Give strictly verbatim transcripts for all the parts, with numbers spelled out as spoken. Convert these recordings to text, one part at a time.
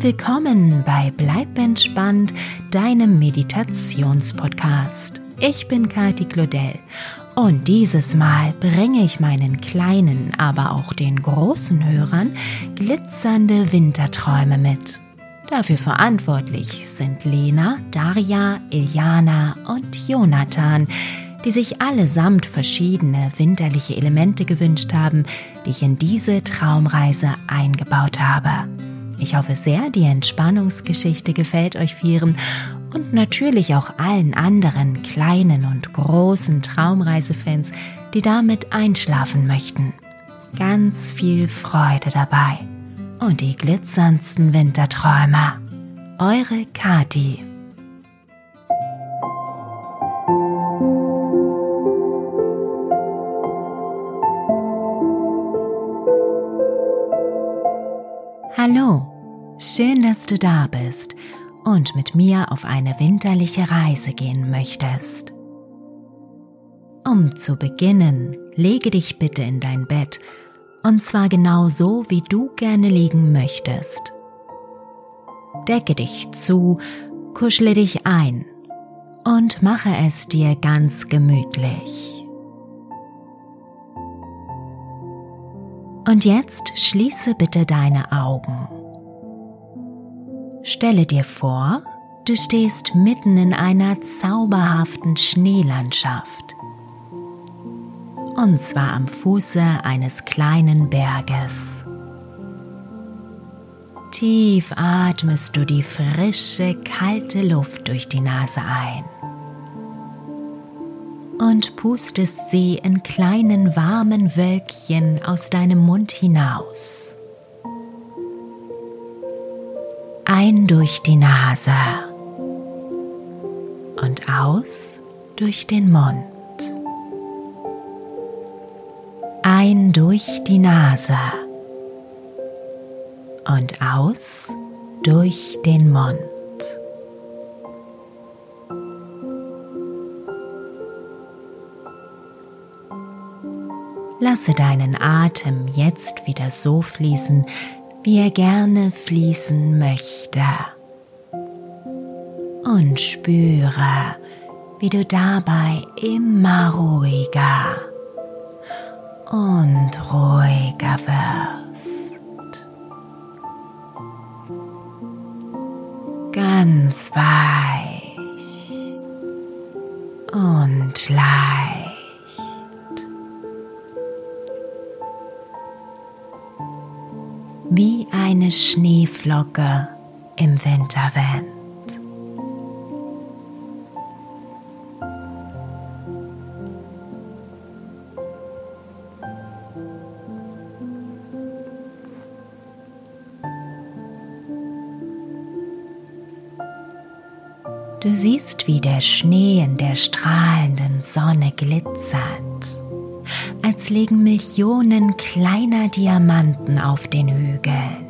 willkommen bei Bleib entspannt, deinem Meditationspodcast. Ich bin Kati Claudel und dieses Mal bringe ich meinen kleinen, aber auch den großen Hörern glitzernde Winterträume mit. Dafür verantwortlich sind Lena, Daria, Iliana und Jonathan, die sich allesamt verschiedene winterliche Elemente gewünscht haben, die ich in diese Traumreise eingebaut habe. Ich hoffe sehr, die Entspannungsgeschichte gefällt euch Vieren und natürlich auch allen anderen kleinen und großen Traumreisefans, die damit einschlafen möchten. Ganz viel Freude dabei und die glitzerndsten Winterträume. Eure Kati. Hallo, schön, dass du da bist und mit mir auf eine winterliche Reise gehen möchtest. Um zu beginnen, lege dich bitte in dein Bett, und zwar genau so, wie du gerne liegen möchtest. Decke dich zu, kuschle dich ein und mache es dir ganz gemütlich. Und jetzt schließe bitte deine Augen. Stelle dir vor, du stehst mitten in einer zauberhaften Schneelandschaft. Und zwar am Fuße eines kleinen Berges. Tief atmest du die frische, kalte Luft durch die Nase ein und pustest sie in kleinen warmen Wölkchen aus deinem Mund hinaus. Ein durch die Nase und aus durch den Mund. Ein durch die Nase und aus durch den Mund. Lasse deinen Atem jetzt wieder so fließen, wie er gerne fließen möchte. Und spüre, wie du dabei immer ruhiger und ruhiger wirst. Ganz weich und leicht. Wie eine Schneeflocke im Winterwind. Du siehst, wie der Schnee in der strahlenden Sonne glitzert, als legen Millionen kleiner Diamanten auf den Hügeln.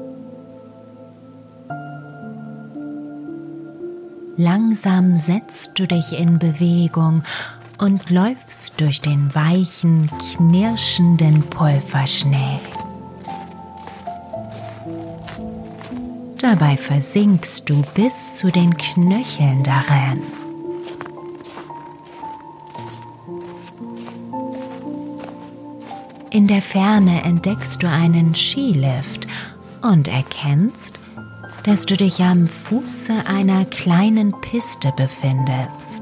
Langsam setzt du dich in Bewegung und läufst durch den weichen, knirschenden Pulverschnee. Dabei versinkst du bis zu den Knöcheln darin. In der Ferne entdeckst du einen Skilift und erkennst, dass du dich am Fuße einer kleinen Piste befindest.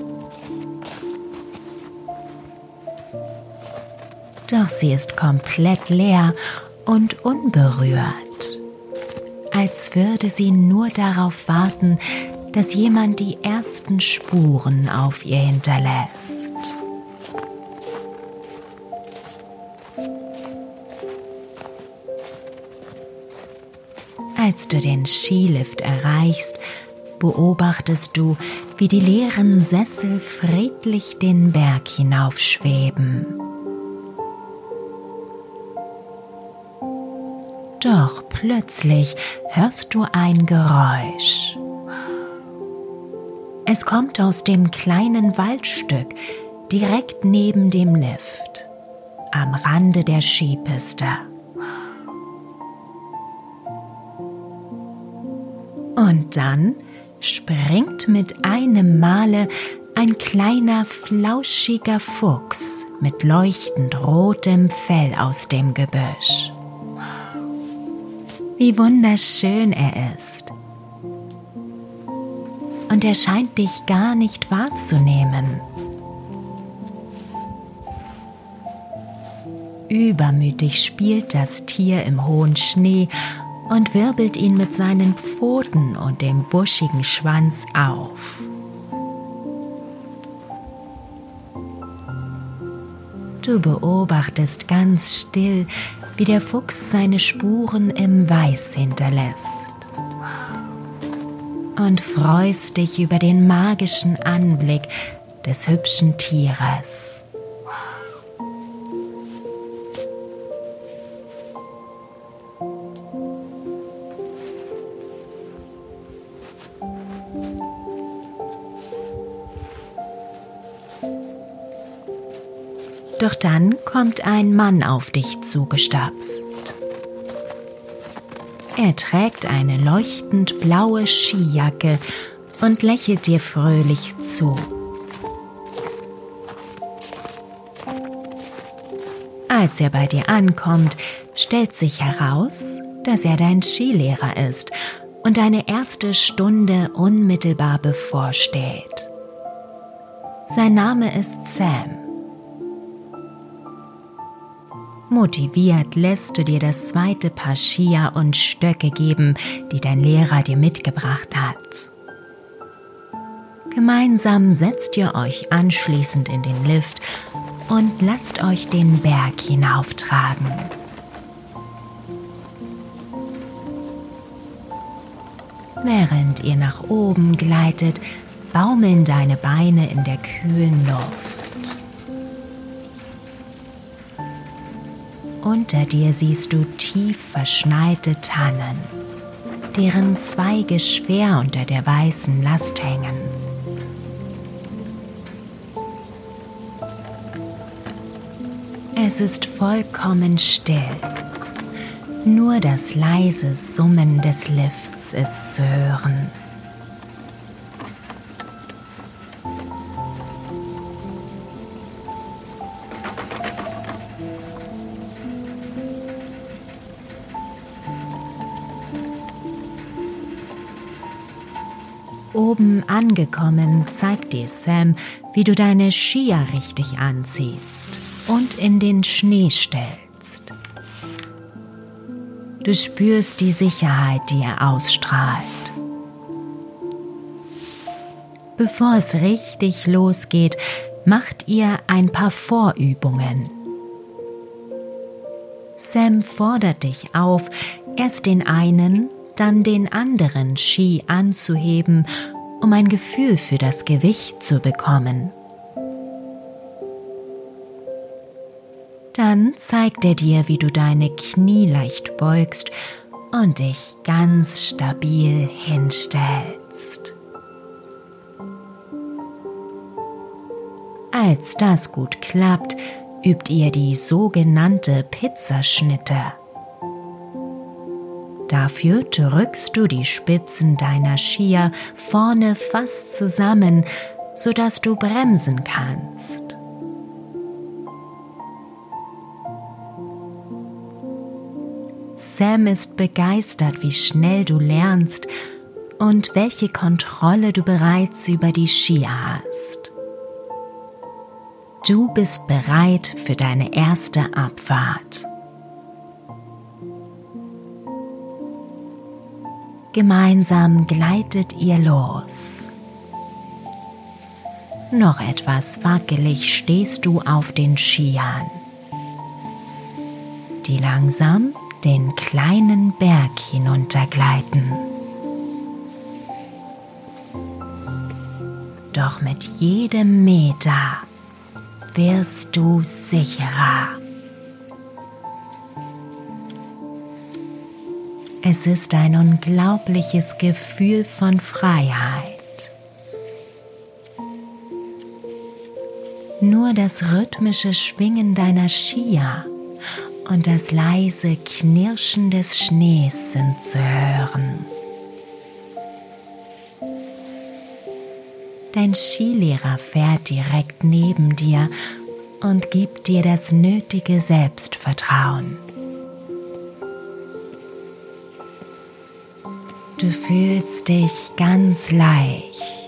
Doch sie ist komplett leer und unberührt, als würde sie nur darauf warten, dass jemand die ersten Spuren auf ihr hinterlässt. Als du den Skilift erreichst, beobachtest du, wie die leeren Sessel friedlich den Berg hinaufschweben. Doch plötzlich hörst du ein Geräusch. Es kommt aus dem kleinen Waldstück direkt neben dem Lift, am Rande der Skipiste. Und dann springt mit einem Male ein kleiner, flauschiger Fuchs mit leuchtend rotem Fell aus dem Gebüsch. Wie wunderschön er ist. Und er scheint dich gar nicht wahrzunehmen. Übermütig spielt das Tier im hohen Schnee und wirbelt ihn mit seinen Pfoten und dem buschigen Schwanz auf. Du beobachtest ganz still, wie der Fuchs seine Spuren im Weiß hinterlässt. Und freust dich über den magischen Anblick des hübschen Tieres. Doch dann kommt ein Mann auf dich zugestapft. Er trägt eine leuchtend blaue Skijacke und lächelt dir fröhlich zu. Als er bei dir ankommt, stellt sich heraus, dass er dein Skilehrer ist und deine erste Stunde unmittelbar bevorsteht. Sein Name ist Sam. Motiviert lässt du dir das zweite Paar Skier und Stöcke geben, die dein Lehrer dir mitgebracht hat. Gemeinsam setzt ihr euch anschließend in den Lift und lasst euch den Berg hinauftragen. Während ihr nach oben gleitet, baumeln deine Beine in der kühlen Luft. Unter dir siehst du tief verschneite Tannen, deren Zweige schwer unter der weißen Last hängen. Es ist vollkommen still. Nur das leise Summen des Lifts ist zu hören. Oben angekommen, zeigt dir Sam, wie du deine Skier richtig anziehst und in den Schnee stellst. Du spürst die Sicherheit, die er ausstrahlt. Bevor es richtig losgeht, macht ihr ein paar Vorübungen. Sam fordert dich auf, erst den einen, dann den anderen Ski anzuheben, um ein Gefühl für das Gewicht zu bekommen. Dann zeigt er dir, wie du deine Knie leicht beugst und dich ganz stabil hinstellst. Als das gut klappt, übt ihr die sogenannte Pizzaschnitte. Dafür drückst du die Spitzen deiner Skier vorne fast zusammen, sodass du bremsen kannst. Sam ist begeistert, wie schnell du lernst und welche Kontrolle du bereits über die Skier hast. Du bist bereit für deine erste Abfahrt. Gemeinsam gleitet ihr los. Noch etwas wackelig stehst du auf den Skiern, die langsam den kleinen Berg hinuntergleiten. Doch mit jedem Meter wirst du sicherer. Es ist ein unglaubliches Gefühl von Freiheit. Nur das rhythmische Schwingen deiner Skier und das leise Knirschen des Schnees sind zu hören. Dein Skilehrer fährt direkt neben dir und gibt dir das nötige Selbstvertrauen. Du fühlst dich ganz leicht,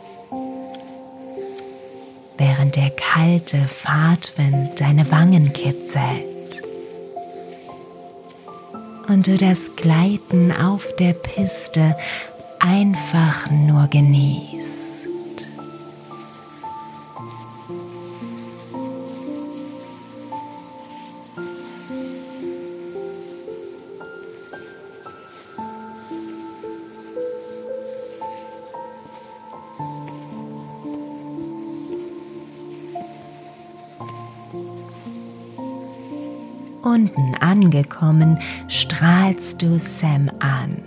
während der kalte Fahrtwind deine Wangen kitzelt und du das Gleiten auf der Piste einfach nur genießt. Unten angekommen, strahlst du Sam an.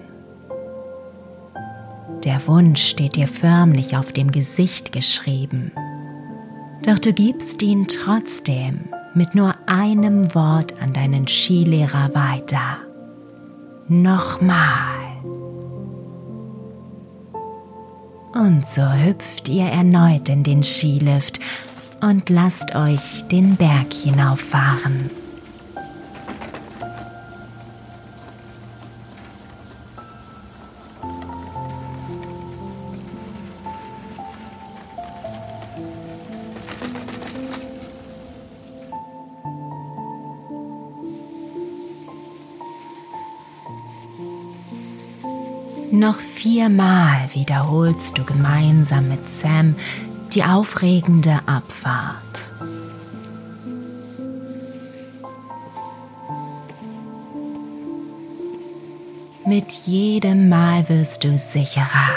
Der Wunsch steht dir förmlich auf dem Gesicht geschrieben. Doch du gibst ihn trotzdem mit nur einem Wort an deinen Skilehrer weiter. Nochmal. Und so hüpft ihr erneut in den Skilift und lasst euch den Berg hinauffahren. Noch viermal wiederholst du gemeinsam mit Sam die aufregende Abfahrt. Mit jedem Mal wirst du sicherer.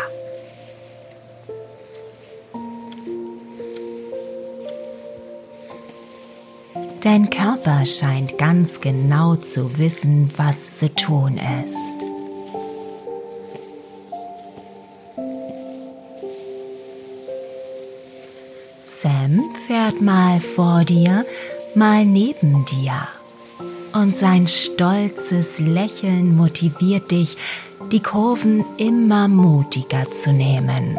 Dein Körper scheint ganz genau zu wissen, was zu tun ist. Sam fährt mal vor dir, mal neben dir. Und sein stolzes Lächeln motiviert dich, die Kurven immer mutiger zu nehmen.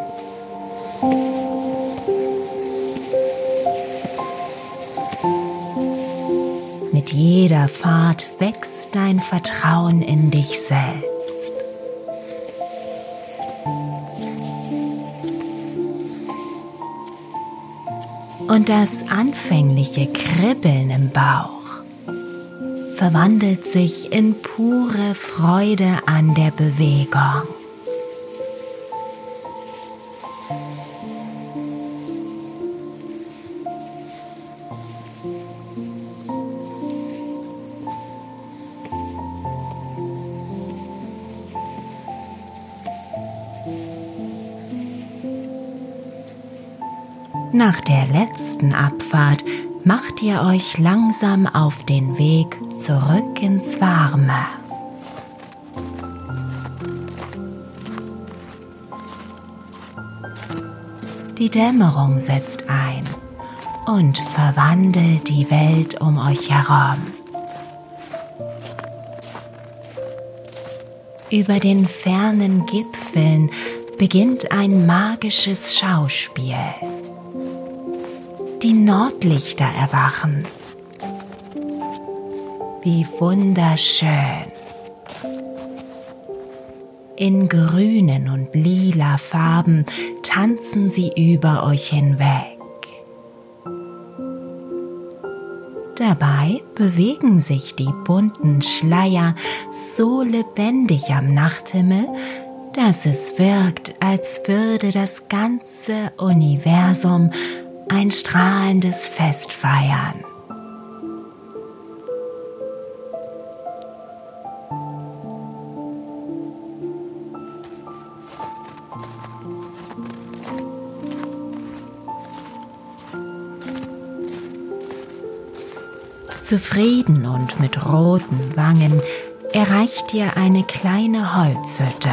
Mit jeder Fahrt wächst dein Vertrauen in dich selbst. Und das anfängliche Kribbeln im Bauch verwandelt sich in pure Freude an der Bewegung. Nach der letzten Abfahrt macht ihr euch langsam auf den Weg zurück ins Warme. Die Dämmerung setzt ein und verwandelt die Welt um euch herum. Über den fernen Gipfeln beginnt ein magisches Schauspiel. Die Nordlichter erwachen. Wie wunderschön. In grünen und lila Farben tanzen sie über euch hinweg. Dabei bewegen sich die bunten Schleier so lebendig am Nachthimmel, dass es wirkt, als würde das ganze Universum ein strahlendes Fest feiern. Zufrieden und mit roten Wangen erreicht ihr eine kleine Holzhütte.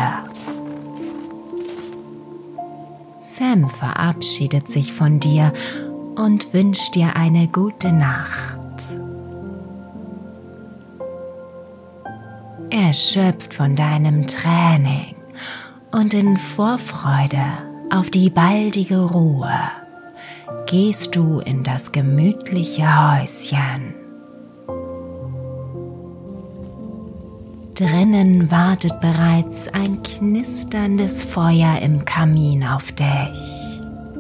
Sam verabschiedet sich von dir und wünscht dir eine gute Nacht. Erschöpft von deinem Training und in Vorfreude auf die baldige Ruhe gehst du in das gemütliche Häuschen. Drinnen wartet bereits ein knisterndes Feuer im Kamin auf dich.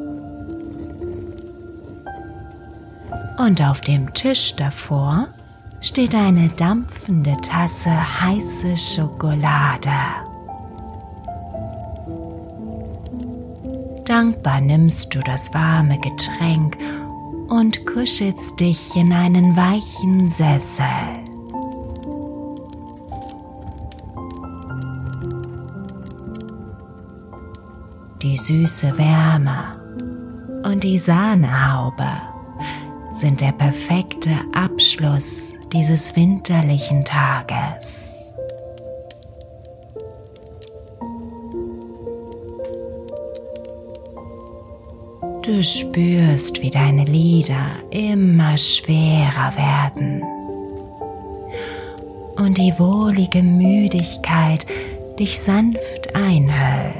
Und auf dem Tisch davor steht eine dampfende Tasse heiße Schokolade. Dankbar nimmst du das warme Getränk und kuschelst dich in einen weichen Sessel. Die süße Wärme und die Sahnehaube sind der perfekte Abschluss dieses winterlichen Tages. Du spürst, wie deine Lider immer schwerer werden und die wohlige Müdigkeit dich sanft einhüllt.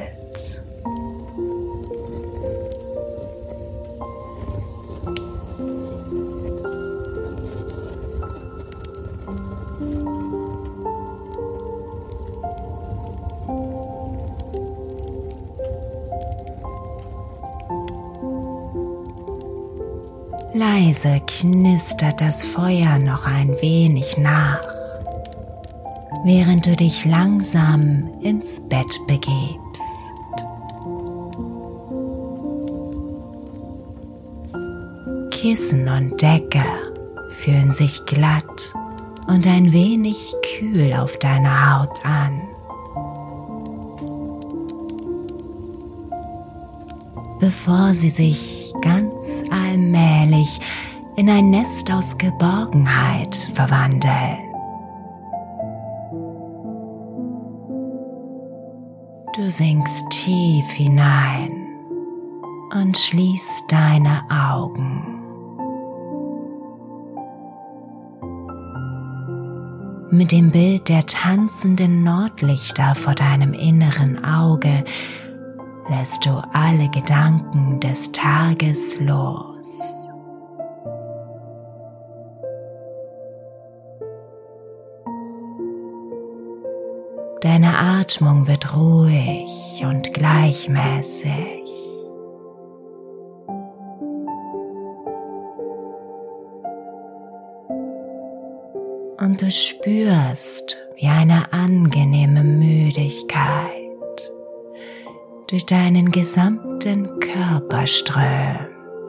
Leise knistert das Feuer noch ein wenig nach, während du dich langsam ins Bett begibst. Kissen und Decke fühlen sich glatt und ein wenig kühl auf deiner Haut an. Bevor sie sich ganz allmählich in ein Nest aus Geborgenheit verwandeln. Du sinkst tief hinein und schließt deine Augen. Mit dem Bild der tanzenden Nordlichter vor deinem inneren Auge lässt du alle Gedanken des Tages los. Deine Atmung wird ruhig und gleichmäßig. Und du spürst, wie eine angenehme Müdigkeit durch deinen gesamten Körper strömt.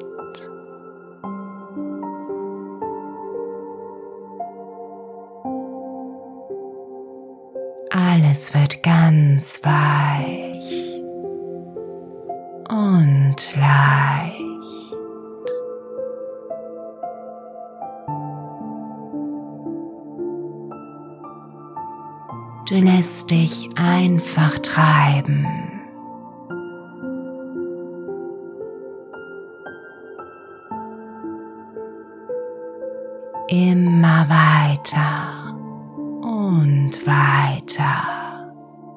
Alles wird ganz weich und leicht. Du lässt dich einfach treiben. Immer weiter und weiter,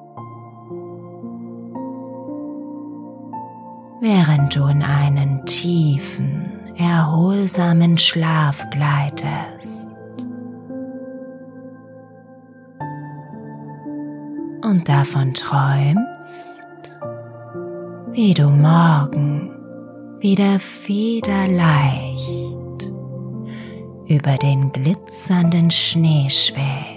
während du in einen tiefen, erholsamen Schlaf gleitest und davon träumst, wie du morgen wieder federleicht über den glitzernden Schnee schwebst.